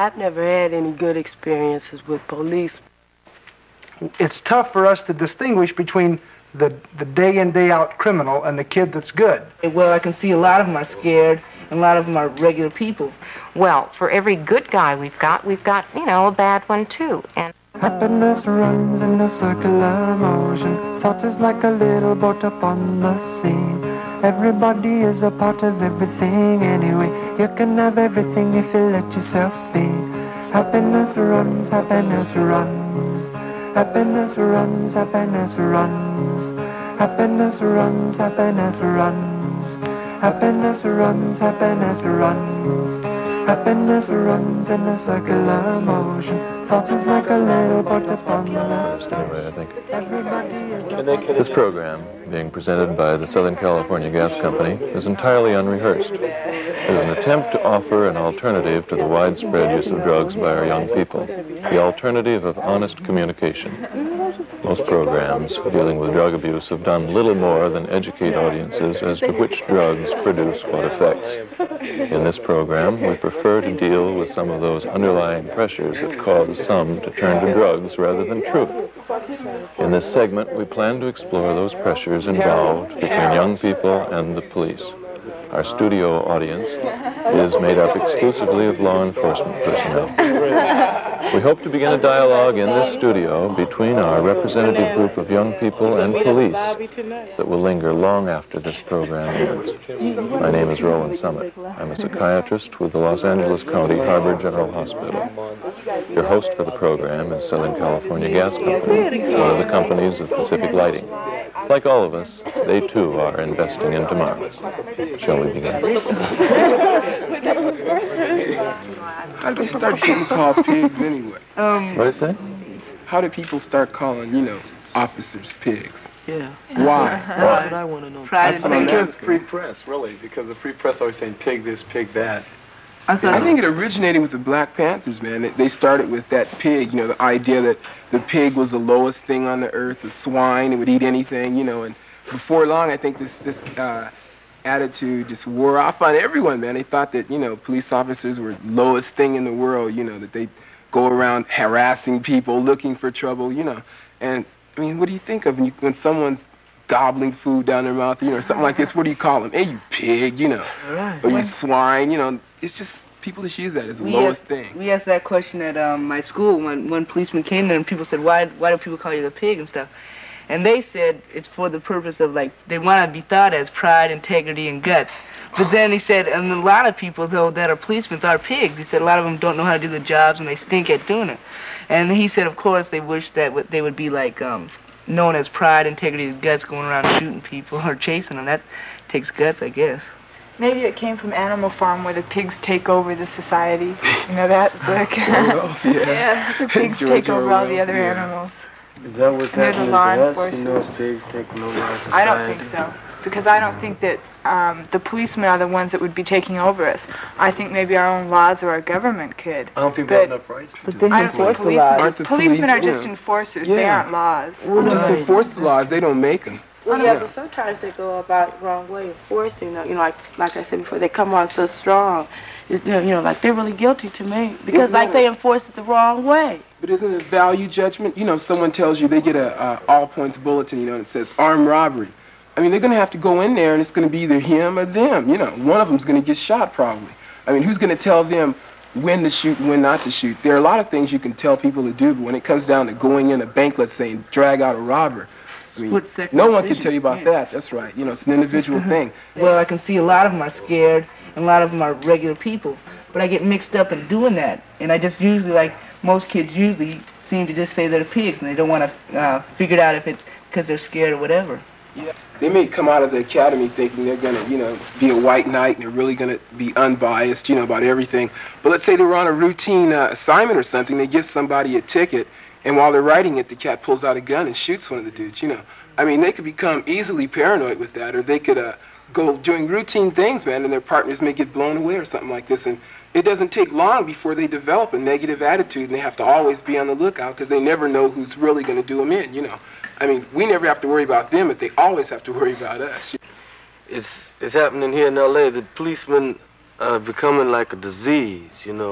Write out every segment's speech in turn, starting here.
I've never had any good experiences with police. It's tough for us to distinguish between the day in, day out criminal and the kid that's good. Well, I can see a lot of them are scared, and a lot of them are regular people. Well, for every good guy we've got, a bad one too. And happiness runs in a circular motion. Thought is like a little boat up on the sea. Everybody is a part of everything anyway. You can have everything if you let yourself be. Happiness runs, happiness runs. Happiness runs, happiness runs. Happiness runs, happiness runs. Happiness runs, happiness runs. Happiness runs in a circular motion. Thought is like a little boat upon the sea. I think. This program, being presented by the Southern California Gas Company, is entirely unrehearsed. It is an attempt to offer an alternative to the widespread use of drugs by our young people, the alternative of honest communication. Most programs dealing with drug abuse have done little more than educate audiences as to which drugs produce what effects. In this program, we prefer to deal with some of those underlying pressures that cause some to turn to drugs rather than truth. In this segment, we plan to explore those pressures involved between young people and the police. Our studio audience is made up exclusively of law enforcement personnel. We hope to begin a dialogue in this studio between our representative group of young people and police that will linger long after this program ends. My name is Roland Summit. I'm a psychiatrist with the Los Angeles County Harbor General Hospital. Your host for the program is Southern California Gas Company, one of the companies of Pacific Lighting. Like all of us, they too are investing in tomorrow. Shall we begin? How did they start getting called pigs anyway? What did you say? How did people start calling, officers pigs? Yeah. Why? That's what I want to know. That's what I'm I think it was asking. free press, really, because the free press always saying pig this, pig that. I think it originated with the Black Panthers, man. They started with that pig, the idea that the pig was the lowest thing on the earth, the swine, it would eat anything, and before long, I think this attitude just wore off on everyone, man. They thought that, police officers were the lowest thing in the world, that they go around harassing people, looking for trouble, And, what do you think of when someone's gobbling food down their mouth, something like this? What do you call them? Hey, you pig, Right. Or you swine, it's just, people just use that as the lowest thing. We asked that question at my school when policemen came there and people said, why do people call you the pig and stuff? And they said it's for the purpose of, they want to be thought as pride, integrity, and guts. But then he said, and a lot of people, though, that are policemen are pigs. He said a lot of them don't know how to do the jobs and they stink at doing it. And he said, of course, they wish that they would be known as pride, integrity, and guts, going around shooting people or chasing them. That takes guts, I guess. Maybe it came from Animal Farm, where the pigs take over the society. You know that book? Yeah. The pigs take over all the other animals. Is that what's They're the happening law to us? enforcers. Pigs taking over our society? I don't think so. Because I don't think that the policemen are the ones that would be taking over us. I think maybe our own laws or our government could. I don't think they have enough rights to do I that. don't think policemen are just enforcers. They aren't laws. Just enforce the laws, they don't make them. Well, yeah, but sometimes they go about the wrong way, enforcing them. Like I said before, they come on so strong. It's, like they're really guilty to me because they enforce it the wrong way. But isn't it value judgment? Someone tells you they get a all points bulletin, and it says armed robbery. They're going to have to go in there, and it's going to be either him or them. One of them's going to get shot probably. Who's going to tell them when to shoot and when not to shoot? There are a lot of things you can tell people to do, but when it comes down to going in a bank, let's say, and drag out a robber, no one can tell you about that. That's right. It's an individual thing. Well, I can see a lot of them are scared, and a lot of them are regular people. But I get mixed up in doing that, and I just usually, most kids usually seem to just say they're pigs, and they don't want to figure it out if it's because they're scared or whatever. Yeah. They may come out of the academy thinking they're going to, be a white knight and they're really going to be unbiased, about everything. But let's say they were on a routine assignment or something. They give somebody a ticket, and while they're writing it, the cat pulls out a gun and shoots one of the dudes, They could become easily paranoid with that, or they could go doing routine things, man, and their partners may get blown away or something like this. And it doesn't take long before they develop a negative attitude, and they have to always be on the lookout because they never know who's really going to do them in, we never have to worry about them, but they always have to worry about us. It's happening here in L.A. The policemen are becoming like a disease,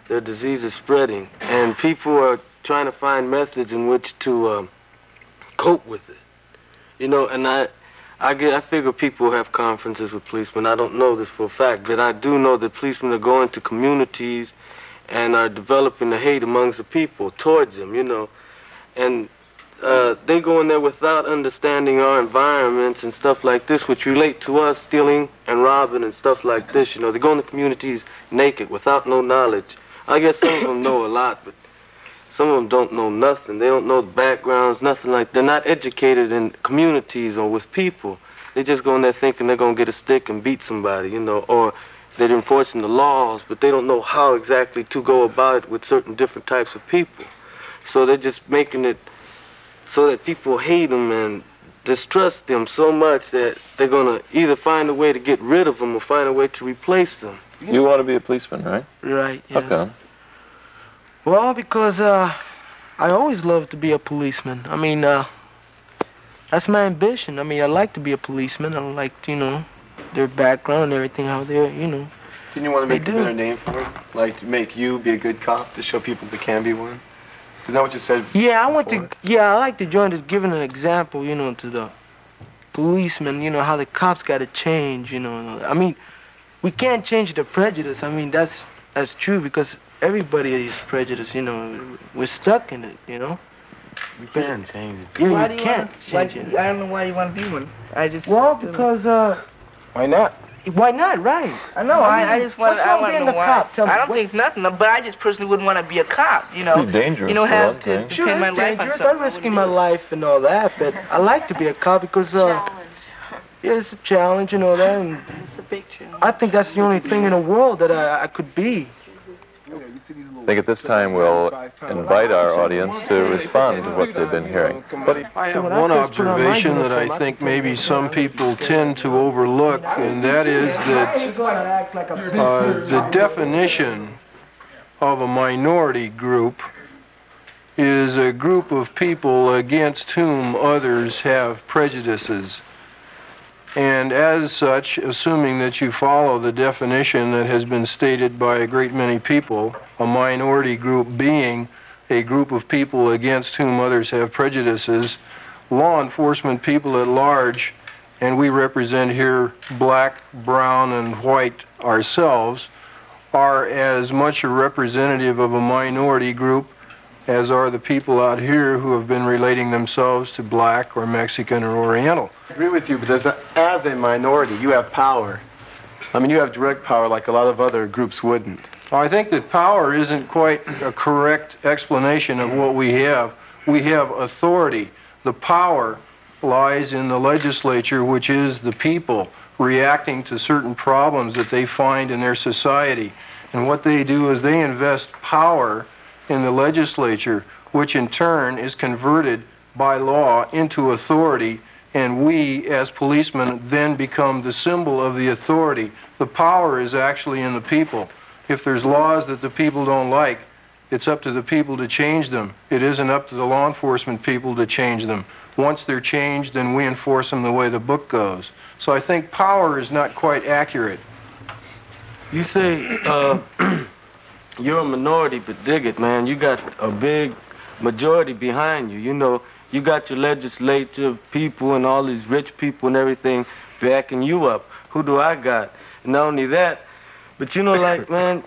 the disease is spreading, and people are trying to find methods in which to cope with it. You know, and I figure people have conferences with policemen. I don't know this for a fact, but I do know that policemen are going to communities and are developing the hate amongst the people towards them, you know. And they go in there without understanding our environments and stuff like this, which relate to us stealing and robbing and stuff like this, you know. They go in the communities naked without no knowledge. I guess some of them know a lot, but some of them don't know nothing. They don't know the backgrounds, nothing like. They're not educated in communities or with people. They just go in there thinking they're gonna get a stick and beat somebody, you know, or they're enforcing the laws, but they don't know how exactly to go about it with certain different types of people. So they're just making it so that people hate them and distrust them so much that they're gonna either find a way to get rid of them or find a way to replace them. You want to be a policeman, right? Right, yes. How come? Well, because I always loved to be a policeman. I mean, that's my ambition. I mean, I like to be a policeman. I like, you know, their background and everything, how they're, you know. Didn't you want to make a better name for it? Like, to make you be a good cop, to show people there can be one? Is that what you said? Yeah, I like to join, giving an example, you know, to the policemen, you know, how the cops got to change, you know. I mean, we can't change the prejudice. I mean, that's true, because everybody is prejudiced, you know. We're stuck in it, you know. We can change it. Yeah, you can't change it. I don't know why you want to be one. Well, because, why not? Why not, right? I know, I just want to know why. Cop? Tell me, I don't think nothing, but I just personally wouldn't want to be a cop, you know. It's dangerous, you know, have to sure, depend my it's life on dangerous. something. I'm risking my life and all that, but I like to be a cop because, yeah, it's a challenge, you know, that, and it's a big challenge. I think that's the only thing in the world that I could be. I think at this time we'll invite our audience to respond to what they've been hearing. I have one observation that I think maybe some people tend to overlook, and that is that the definition of a minority group is a group of people against whom others have prejudices. And as such, assuming that you follow the definition that has been stated by a great many people, a minority group being a group of people against whom others have prejudices, law enforcement people at large, and we represent here black, brown, and white ourselves, are as much a representative of a minority group as are the people out here who have been relating themselves to black or Mexican or Oriental. I agree with you, but as a minority, you have power. I mean, you have direct power like a lot of other groups wouldn't. I think that power isn't quite a correct explanation of what we have. We have authority. The power lies in the legislature, which is the people reacting to certain problems that they find in their society. And what they do is they invest power in the legislature, which in turn is converted by law into authority, and we as policemen then become the symbol of the authority. The power is actually in the people. If there's laws that the people don't like, it's up to the people to change them. It isn't up to the law enforcement people to change them. Once they're changed, then we enforce them the way the book goes. So I think power is not quite accurate. You say you're a minority, but dig it, man. You got a big majority behind you. You know, you got your legislature people and all these rich people and everything backing you up. Who do I got? And not only that, but you know, like, man,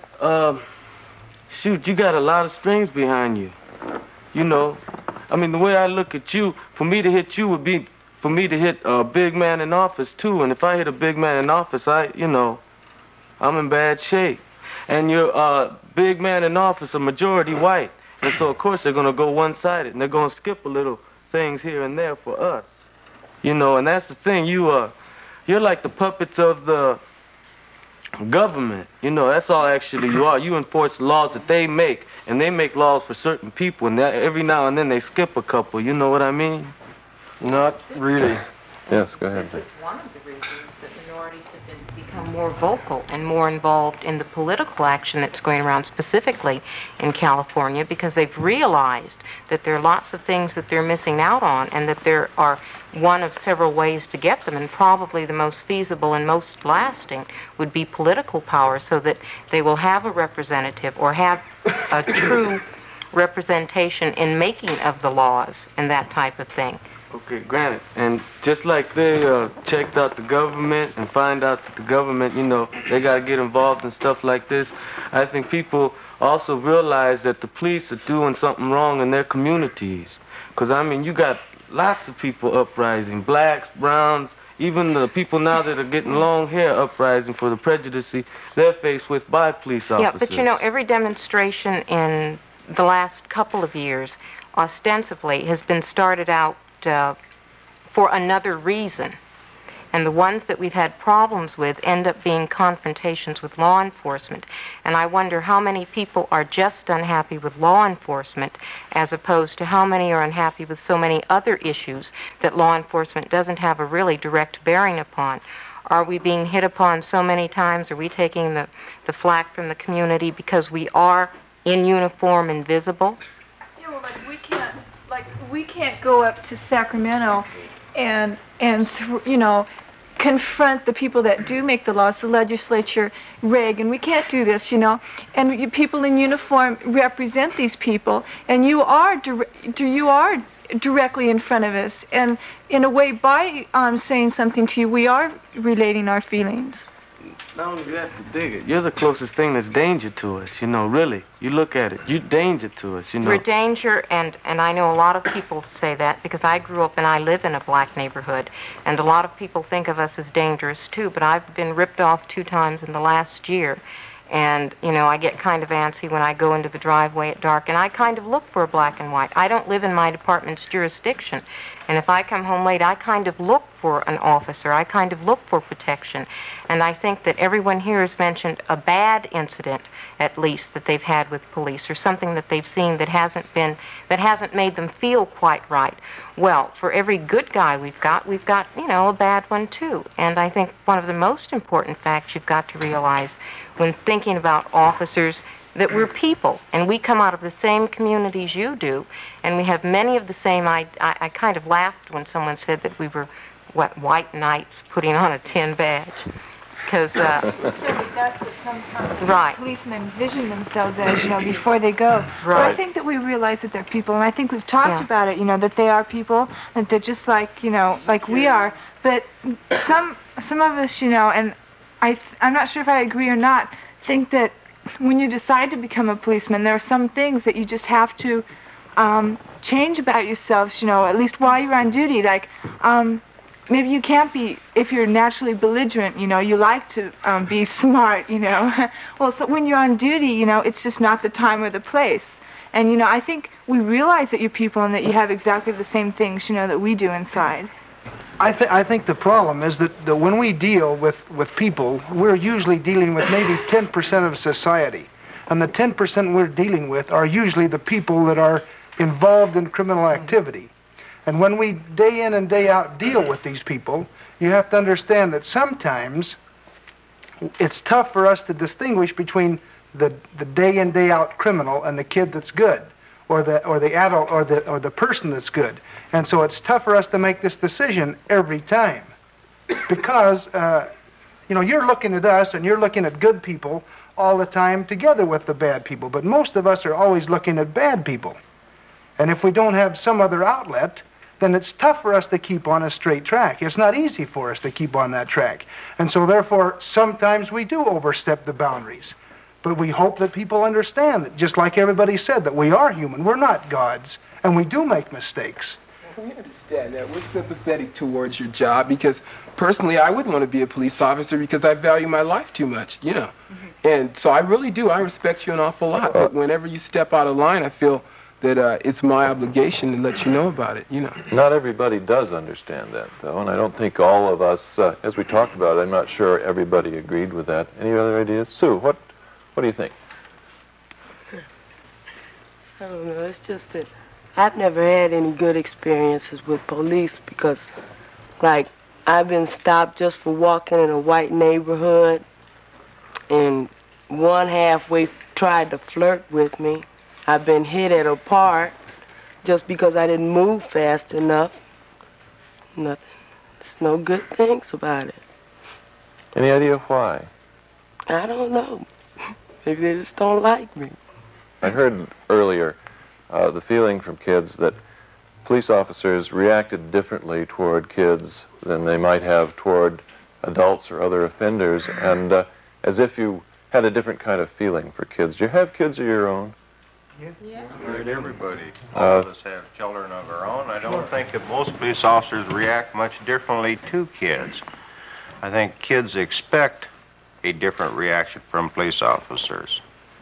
shoot, you got a lot of strings behind you. You know, I mean, the way I look at you, for me to hit you would be for me to hit a big man in office, too. And if I hit a big man in office, you know, I'm in bad shape. And you're a big man in office, a majority white. And so, of course, they're going to go one-sided, and they're going to skip a little things here and there for us. You know, and that's the thing. You're like the puppets of the government. You know, that's all actually you are. You enforce laws that they make, and they make laws for certain people, and every now and then they skip a couple. You know what I mean? Not really. Yes, go ahead. This is one of the reasons that minorities have become become more vocal and more involved in the political action that's going around, specifically in California, because they've realized that there are lots of things that they're missing out on, and that there are one of several ways to get them, and probably the most feasible and most lasting would be political power, so that they will have a representative or have a true representation in making of the laws and that type of thing. Okay, granted. And just like they checked out the government and find out that the government, you know, they got to get involved in stuff like this, I think people also realize that the police are doing something wrong in their communities. Because, I mean, you got lots of people uprising, blacks, browns, even the people now that are getting long hair uprising for the prejudice they're faced with by police officers. Yeah, but you know, every demonstration in the last couple of years ostensibly has been started out for another reason. And the ones that we've had problems with end up being confrontations with law enforcement. And I wonder how many people are just unhappy with law enforcement as opposed to how many are unhappy with so many other issues that law enforcement doesn't have a really direct bearing upon. Are we being hit upon so many times? Are we taking the flack from the community because we are in uniform and visible? Yeah, well, we can't go up to Sacramento and you know, confront the people that do make the laws, the legislature, Reagan. We can't do this, you know. And you people in uniform represent these people, and you are directly in front of us. And in a way, by saying something to you, we are relating our feelings. Not only do you have to dig it, you're the closest thing that's danger to us, you know, really. You look at it, you're danger to us, you know. We're danger, and I know a lot of people say that because I grew up and I live in a black neighborhood, and a lot of people think of us as dangerous too, but I've been ripped off 2 times in the last year. And, you know, I get kind of antsy when I go into the driveway at dark, and I kind of look for a black and white. I don't live in my department's jurisdiction, and if I come home late, I kind of look for an officer. I kind of look for protection. And I think that everyone here has mentioned a bad incident, at least, that they've had with police, or something that they've seen that hasn't made them feel quite right. Well, for every good guy we've got, you know, a bad one too. And I think one of the most important facts you've got to realize when thinking about officers, that we're people, and we come out of the same communities you do, and we have many of the same. I kind of laughed when someone said that we were, white knights putting on a tin badge, because that's what sometimes policemen envision themselves as, you know, before they go. Right. But I think that we realize that they're people, and I think we've talked about it, you know, that they are people, that they're just like, you know, like we are. But some of us, you know, and I'm not sure if I agree or not, think that when you decide to become a policeman, there are some things that you just have to change about yourselves, you know, at least while you're on duty. Like, maybe you can't be, if you're naturally belligerent, you know, you like to be smart, you know. Well, so when you're on duty, you know, it's just not the time or the place. And, you know, I think we realize that you're people and that you have exactly the same things, you know, that we do inside. I think the problem is that when we deal with people, we're usually dealing with maybe 10% of society. And the 10% we're dealing with are usually the people that are involved in criminal activity. And when we day in and day out deal with these people, you have to understand that sometimes it's tough for us to distinguish between the day in, day out criminal and the kid that's good, or the adult, or the person that's good. And so it's tough for us to make this decision every time, because you know, you're looking at us and you're looking at good people all the time together with the bad people, but most of us are always looking at bad people. And if we don't have some other outlet, then it's tough for us to keep on a straight track. It's not easy for us to keep on that track. And so therefore, sometimes we do overstep the boundaries. But we hope that people understand that, just like everybody said, that we are human. We're not gods, and we do make mistakes. We understand that. We're sympathetic towards your job, because personally I wouldn't want to be a police officer because I value my life too much, you know. And so I really do. I respect you an awful lot. But whenever you step out of line, I feel that it's my obligation to let you know about it, you know. Not everybody does understand that, though, and I don't think all of us, as we talked about it, I'm not sure everybody agreed with that. Any other ideas? Sue, what do you think? I don't know. It's just that I've never had any good experiences with police because, like, I've been stopped just for walking in a white neighborhood, and one halfway tried to flirt with me. I've been hit at a park just because I didn't move fast enough. Nothing. There's no good things about it. Any idea why? I don't know. Maybe they just don't like me. I heard earlier the feeling from kids that police officers reacted differently toward kids than they might have toward adults or other offenders, and as if you had a different kind of feeling for kids. Do you have kids of your own? Yeah. Everybody. All of us have children of our own. I don't think that most police officers react much differently to kids. I think kids expect a different reaction from police officers.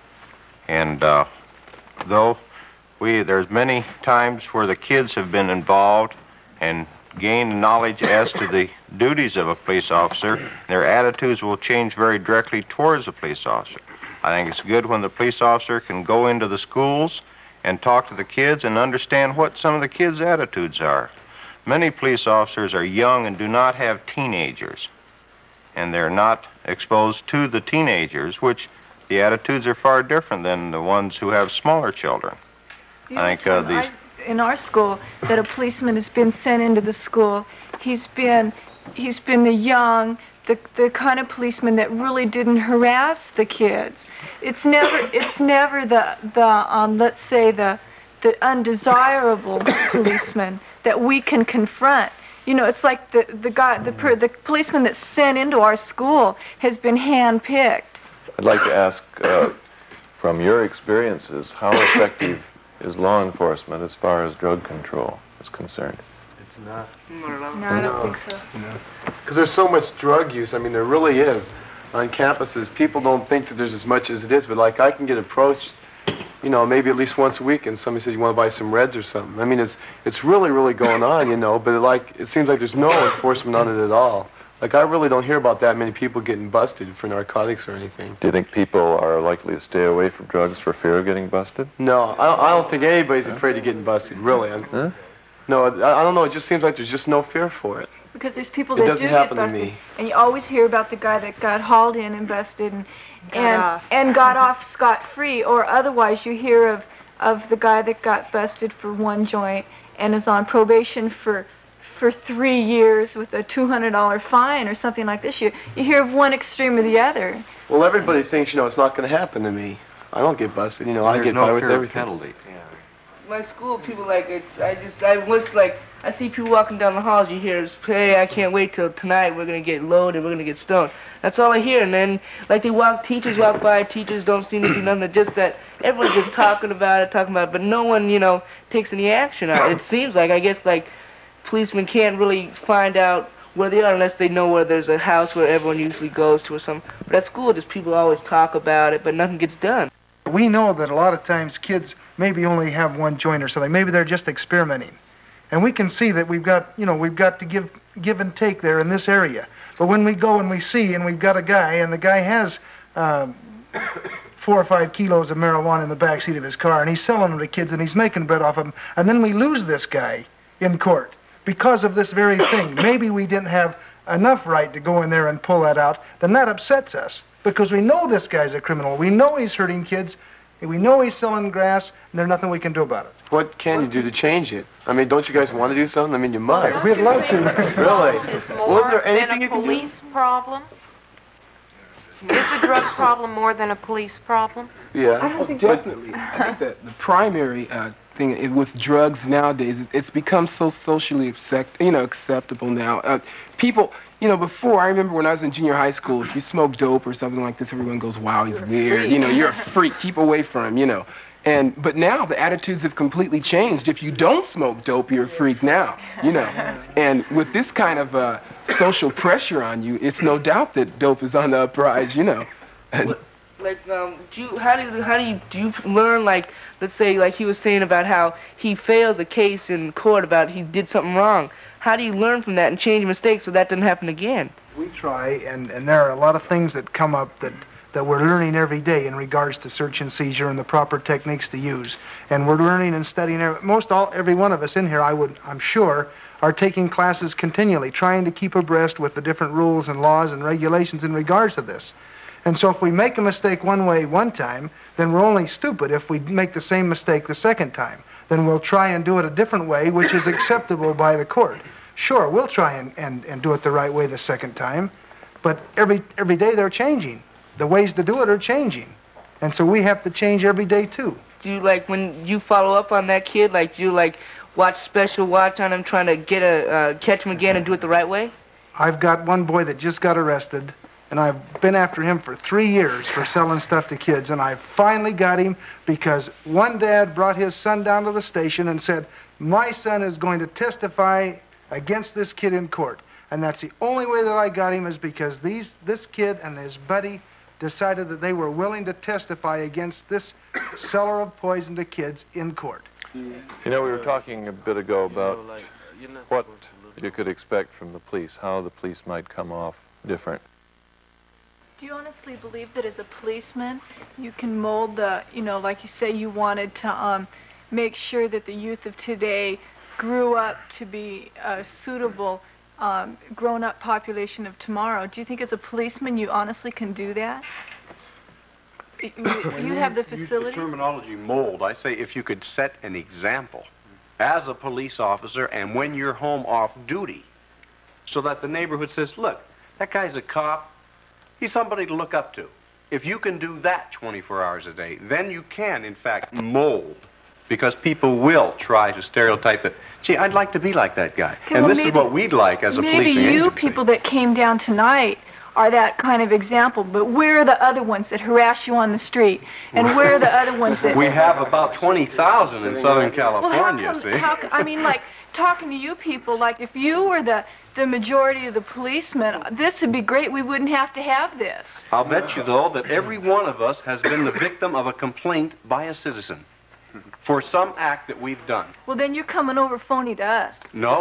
And though there's many times where the kids have been involved and gained knowledge as to the duties of a police officer, their attitudes will change very directly towards the police officer. I think it's good when the police officer can go into the schools and talk to the kids and understand what some of the kids' attitudes are. Many police officers are young and do not have teenagers, and they're not exposed to the teenagers, which the attitudes are far different than the ones who have smaller children. I think in our school that a policeman has been sent into the school. He's been the young, the kind of policeman that really didn't harass the kids. It's never the let's say the undesirable policeman that we can confront. You know, it's like the policeman that's sent into our school has been handpicked. I'd like to ask, from your experiences, how effective is law enforcement as far as drug control is concerned? It's not. No, I don't think so. Because there's so much drug use. I mean, there really is. On campuses, people don't think that there's as much as it is, but like I can get approached, you know, maybe at least once a week, and somebody said, you want to buy some Reds or something. I mean, it's really, really going on, you know, but it seems like there's no enforcement on it at all. Like, I really don't hear about that many people getting busted for narcotics or anything. Do you think people are likely to stay away from drugs for fear of getting busted? No, I don't think anybody's afraid of getting busted, really. No, I don't know. It just seems like there's just no fear for it. Because there's people that do get busted, and you always hear about the guy that got hauled in and busted and got off scot-free, or otherwise you hear of the guy that got busted for one joint and is on probation for 3 years with a $200 fine or something like this. You hear of one extreme or the other. Well, everybody thinks, you know, it's not going to happen to me. I don't get busted, you know. I get by with everything. Penalty. Yeah. My school, people I see people walking down the halls. You hear, hey, I can't wait till tonight. We're gonna get loaded. We're gonna get stoned. That's all I hear. And then, like teachers walk by. Teachers don't seem to do nothing. Just that everyone's just talking about it, but no one, you know, takes any action on it. It seems like, I guess, like policemen can't really find out where they are unless they know where there's a house where everyone usually goes to or something. But at school, just people always talk about it, but nothing gets done. We know that a lot of times kids maybe only have one joint or something. Maybe they're just experimenting. And we can see that we've got to give and take there in this area. But when we go and we see, and we've got a guy, and the guy has 4 or 5 kilos of marijuana in the backseat of his car, and he's selling them to kids, and he's making bread off of them, and then we lose this guy in court because of this very thing. Maybe we didn't have enough right to go in there and pull that out, then that upsets us, because we know this guy's a criminal. We know he's hurting kids. We know he's selling grass, and there's nothing we can do about it. What can you do to change it? I mean, don't you guys want to do something? I mean, you must. We'd love to. Really? Is more than a police problem? Is the drug problem more than a police problem? Yeah. I don't think definitely. I think that the primary thing with drugs nowadays, it's become so socially acceptable now. People, you know, before, I remember when I was in junior high school, if you smoke dope or something like this, everyone goes, wow, he's weird. You know, you're a freak. Keep away from him, you know. But now the attitudes have completely changed. If you don't smoke dope, you're a freak now, you know. And with this kind of social pressure on you, it's no doubt that dope is on the uprise, you know. Like, do you learn, like, let's say, like he was saying about how he fails a case in court about he did something wrong. How do you learn from that and change mistakes so that doesn't happen again? We try, and there are a lot of things that come up that we're learning every day in regards to search and seizure and the proper techniques to use. And we're learning and studying. Every one of us in here, I'm sure, are taking classes continually, trying to keep abreast with the different rules and laws and regulations in regards to this. And so if we make a mistake one way one time, then we're only stupid if we make the same mistake the second time. Then we'll try and do it a different way, which is acceptable by the court. Sure, we'll try and do it the right way the second time, but every day they're changing. The ways to do it are changing. And so we have to change every day too. Do you, like, when you follow up on that kid, like, do you, like, watch special watch on him, trying to catch him again and do it the right way? I've got one boy that just got arrested, and I've been after him for 3 years for selling stuff to kids, and I finally got him because one dad brought his son down to the station and said, my son is going to testify against this kid in court. And that's the only way that I got him, is because this kid and his buddy decided that they were willing to testify against this seller of poison to kids in court. You know, we were talking a bit ago about what you could expect from the police, how the police might come off different. Do you honestly believe that as a policeman, you can mold the, like you say, you wanted to make sure that the youth of today grew up to be a suitable grown-up population of tomorrow? Do you think as a policeman you honestly can do that? You have the facilities? The terminology mold. I say if you could set an example as a police officer and when you're home off duty, so that the neighborhood says, look, that guy's a cop. He's somebody to look up to. If you can do that 24 hours a day, then you can, in fact, mold. Because people will try to stereotype that, gee, I'd like to be like that guy. Okay, and well, this is what we'd like as a policing agency. Maybe you people that came down tonight are that kind of example, but where are the other ones that harass you on the street? And where are the other ones that... We have about 20,000 in Southern California, see? I mean, like, talking to you people, like, if you were the majority of the policemen, this would be great. We wouldn't have to have this. I'll bet you, though, that every one of us has been the victim of a complaint by a citizen for some act that we've done. Well, then you're coming over phony to us. No,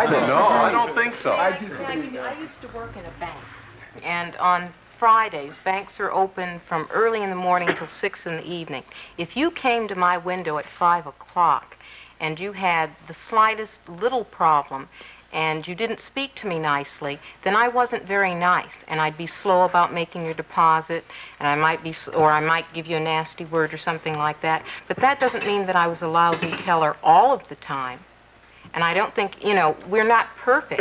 I don't think so. I used to work in a bank, and on Fridays, banks are open from early in the morning till 6 in the evening. If you came to my window at 5 o'clock and you had the slightest little problem and you didn't speak to me nicely, then I wasn't very nice, and I'd be slow about making your deposit, and I might give you a nasty word or something like that. But that doesn't mean that I was a lousy teller all of the time. And I don't think, we're not perfect.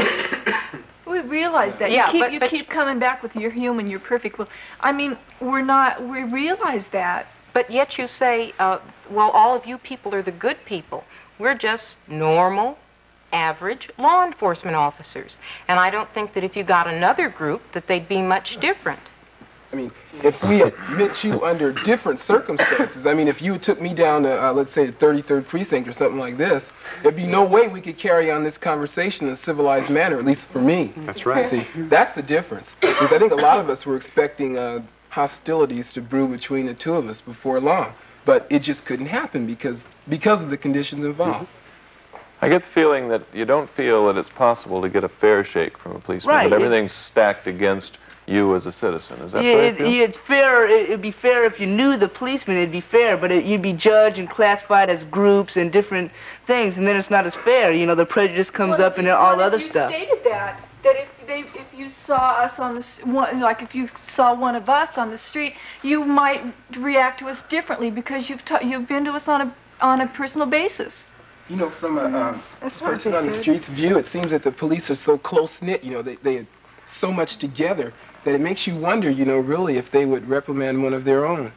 We realize that. Yeah, you keep coming back with you're human, you're perfect. Well, I mean, we realize that. But yet you say, well, all of you people are the good people. We're just normal, average law enforcement officers. And I don't think that if you got another group that they'd be much different. I mean, if we had met you under different circumstances, I mean, if you took me down to, let's say, the 33rd Precinct or something like this, there'd be no way we could carry on this conversation in a civilized manner, at least for me. That's right. See, that's the difference. Because I think a lot of us were expecting hostilities to brew between the two of us before long. But it just couldn't happen because of the conditions involved. I get the feeling that you don't feel that it's possible to get a fair shake from a policeman, right. That everything's stacked against you as a citizen. Is that fair? It's fair. It'd be fair if you knew the policeman. It'd be fair, but you'd be judged and classified as groups and different things, and then it's not as fair. The prejudice comes up and all other stuff. You stated that if you saw us on if you saw one of us on the street, you might react to us differently because you've been to us on a personal basis. From a person on the street's view, it seems that the police are so close-knit, they are so much together that it makes you wonder, really if they would reprimand one of their own.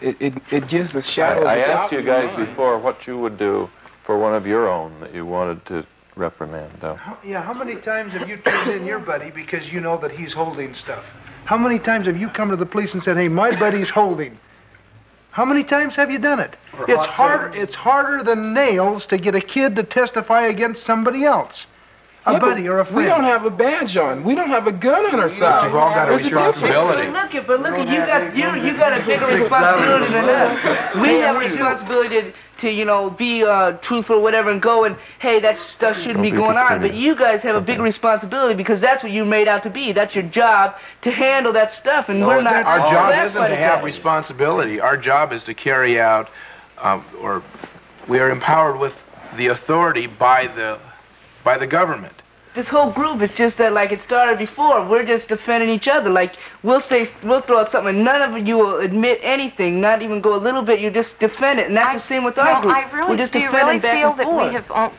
It gives a shadow of a doubt. I asked you guys before what you would do for one of your own that you wanted to reprimand, though. How many times have you turned in your buddy because you know that he's holding stuff? How many times have you come to the police and said, hey, my buddy's holding? How many times have you done it? It's harder than nails to get a kid to testify against somebody else. A buddy or a friend. We don't have a badge on. We don't have a gun on our side. We've all got a responsibility. But look, you got a bigger responsibility than us. We have a responsibility to be truthful or whatever and go and, hey, that stuff shouldn't be going on. But you guys have a big responsibility because that's what you're made out to be. That's your job, to handle that stuff. And we're not. Our job isn't to have responsibility. Our job is to carry out, or we are empowered with the authority by the by the government. This whole group is just that, like, it started before. We're just defending each other. Like, we'll throw out something, and none of you will admit anything, not even go a little bit. You just defend it, and that's the same with our group. We're just defending back and forth.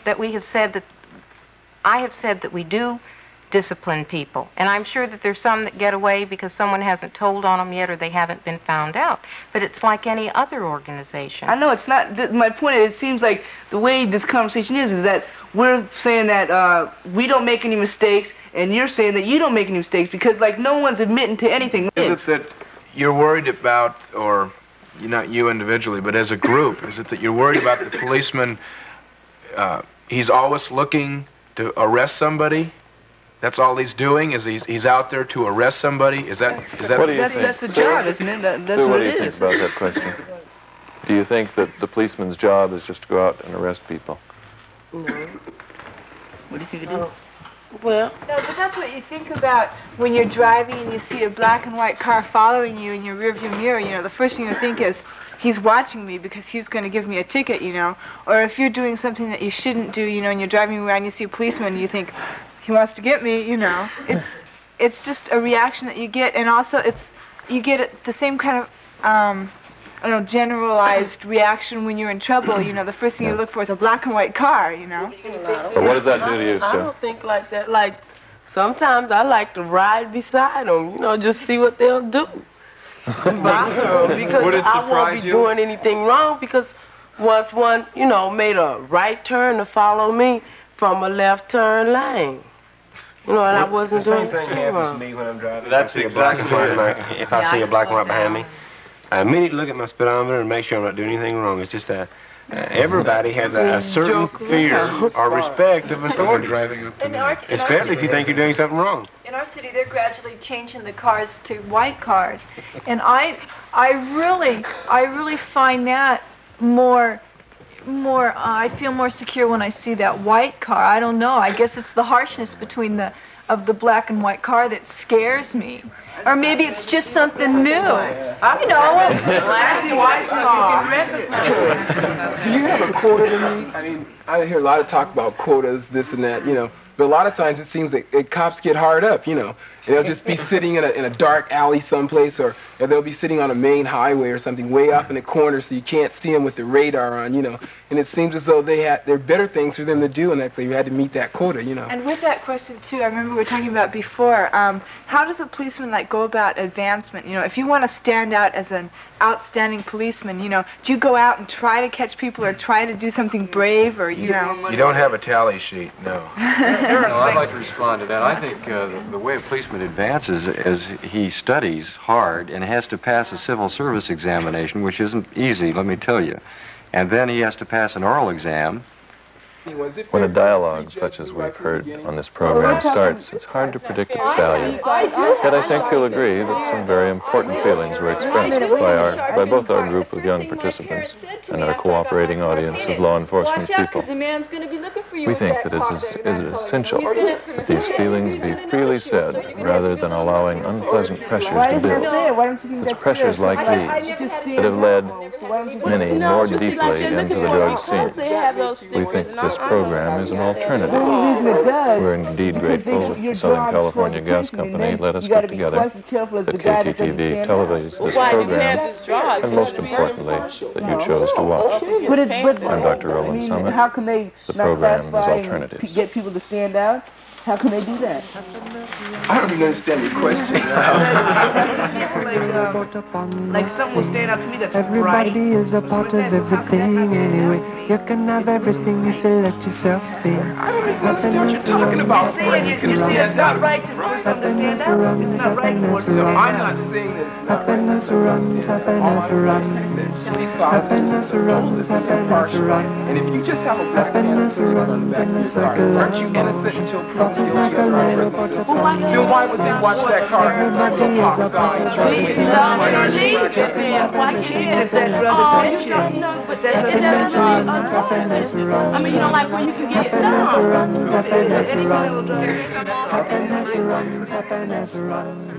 I have said that we do discipline people, and I'm sure that there's some that get away because someone hasn't told on them yet or they haven't been found out. But it's like any other organization. I know it's not. My point is, it seems like the way this conversation is that we're saying that we don't make any mistakes, and you're saying that you don't make any mistakes because, like, no one's admitting to anything. Is it that you're worried about, or not you individually, but as a group, is it that you're worried about the policeman? He's always looking to arrest somebody. That's all he's doing. Is he's out there to arrest somebody? Is that? What do you think? That's the job, isn't it? That's so what do you think about that question? Do you think that the policeman's job is just to go out and arrest people? No. What do you think it is? Well, no, but that's what you think about when you're driving and you see a black and white car following you in your rearview mirror. You know, the first thing you think is, he's watching me because he's going to give me a ticket, you know. Or if you're doing something that you shouldn't do, you know, and you're driving around, you see a policeman, and you think, he wants to get me, you know. It's just a reaction that you get, and also you get the same kind of I don't know, generalized reaction when you're in trouble. You know, the first thing you look for is a black and white car, you know. But what does that do to you, sir? I don't think like that. Like, sometimes I like to ride beside them, you know, just see what they'll do. Because I won't be doing anything wrong, because once one, you know, made a right turn to follow me from a left turn lane. You know, and I wasn't doing the same thing happens to me when I'm driving. That's exactly right. If I see a black and white behind me, I immediately look at my speedometer and make sure I'm not doing anything wrong. It's just everybody has a certain fear or respect of authority. Driving up to me. Especially if you think you're doing something wrong. In our city, they're gradually changing the cars to white cars, and I really find that more. I feel more secure when I see that white car. I don't know. I guess it's the harshness between the black and white car that scares me. Or maybe it's just something new. You know. Black and white car. Do you have a quota to meet? I mean, I hear a lot of talk about quotas, this and that, you know. But a lot of times it seems that cops get hard up, you know. And they'll just be sitting in a dark alley someplace, or they'll be sitting on a main highway or something way off in the corner so you can't see them with the radar on, you know. And it seems as though there are better things for them to do, and that they had to meet that quota, you know. And with that question too, I remember we were talking about before, how does a policeman go about advancement? You know, if you want to stand out as an outstanding policeman, you know, do you go out and try to catch people or try to do something brave, or, you know? You don't have a tally sheet, no. I'd like to respond to that. I think the way a policeman advances is he studies hard and has to pass a civil service examination, which isn't easy, let me tell you. And then he has to pass an oral exam. When a dialogue such as we've heard on this program starts, it's hard to predict its value. Yet I think you'll agree that some very important feelings were expressed by both our group of young participants and our cooperating audience of law enforcement people. We think that it is essential that these feelings be freely said rather than allowing unpleasant pressures to build. It's pressures like these that have led many more deeply into the drug scene. We think this program is an alternative. We're indeed grateful that the Southern California Gas Company let us get together, that KTTV televised this program, and most importantly, that you chose to watch. I'm Dr. Roland Summit. The program is Alternatives. Get people to stand out? How can they do that? I don't even understand your question. Like some will stand up to me that's Everybody right. is a part of everything anyway. You can have everything if you let yourself be. Happiness talking about. happiness It's not right to happiness runs, happiness runs. Happiness runs, happiness runs. Happiness runs, happiness runs. And if you just have a black happiness runs in a circle. aren't you innocent until proven Thought is like a little butterfly. Then why would they watch that car? Everybody is a part of everything. Why can't if that brother says Happiness runs, happiness runs. I mean, you know, like when you can get happiness runs, happiness runs. Happiness runs, happiness runs.